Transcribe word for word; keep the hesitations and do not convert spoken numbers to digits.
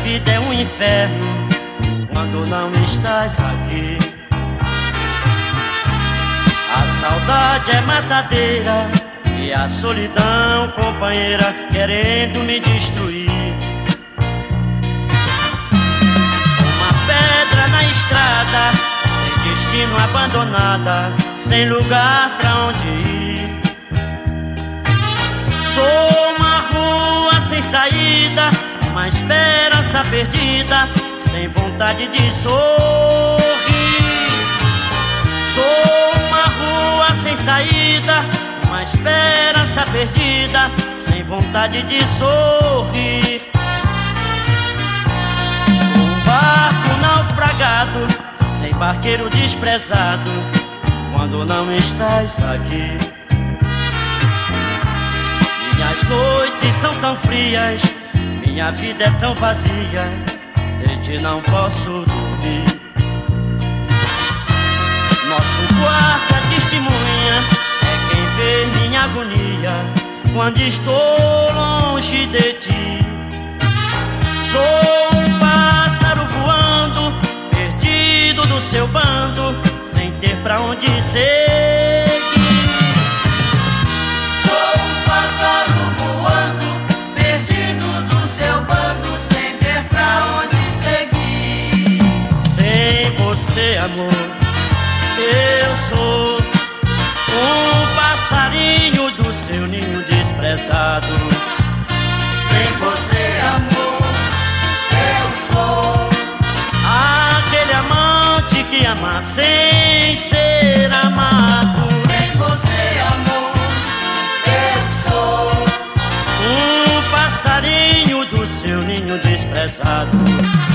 vida é um inferno quando não estás aqui. A saudade é matadeira e a solidão companheira querendo me destruir. Sou uma pedra na estrada, sem destino, abandonada, sem lugar pra onde ir. Sou uma rua sem saída, uma esperança perdida, sem vontade de sorrir. Sou uma rua sem saída, uma esperança perdida, sem vontade de sorrir. Sou um barco naufragado, sem barqueiro desprezado, quando não estás aqui. Minhas noites são tão frias, minha vida é tão vazia, de ti não posso dormir. Nosso quarto é testemunha, é quem vê minha agonia quando estou longe de ti. Sou um pássaro voando, perdido do seu bando, sem ter pra onde seguir. Sou um pássaro voando, perdido do seu bando, sem ter pra onde seguir. Sem você, amor, eu sou um passarinho do seu ninho desprezado. Sem você, amor, eu sou aquele amante que ama sem ser amado. Sem você, amor, eu sou um passarinho do seu ninho desprezado.